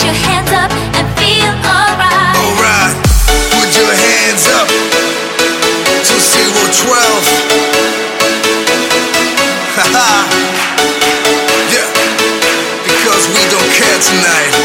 your hands up and feel alright. Alright, put your hands up to 012. Haha. Yeah, because we don't care tonight.